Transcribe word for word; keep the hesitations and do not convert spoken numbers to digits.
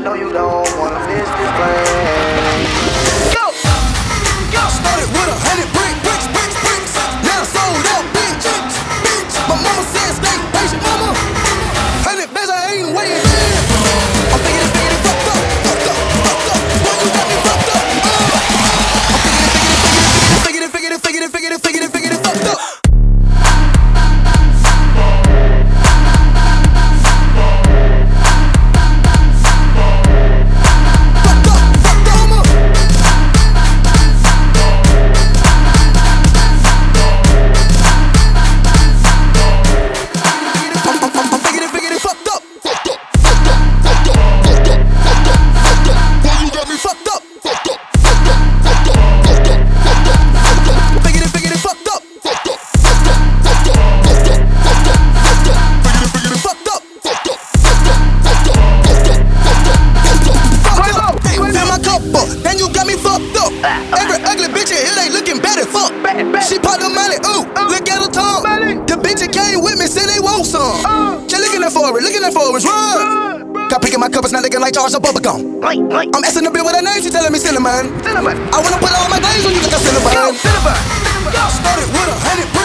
know you don't wanna miss this plane. Go! Go! Started with a hundred brick, bricks, bricks, bricks. Now sold out, bitch, bitch. My mama said stay patient, mama. Hundred bands, I ain't waiting. I'm thinking, thinking, fucked up, fucked up, fucked up. Boy, you got me fucked up. Uh. I'm thinking, thinking, thinking, thinking, thinking, thinking, thinking, fucked up. Then you got me fucked up. Every ugly bitch in here, they looking better, fuck. She pop the money, ooh, look at her tongue. The bitch that came with me said they want some. She looking at for it, looking at for it, run. Got picking my cup, it's not looking like Charles or Bubblegum. I'm asking the bitch with her name, she telling me Cinnamon. I wanna put all my names on you like a Cinnamon. Started with a hundred.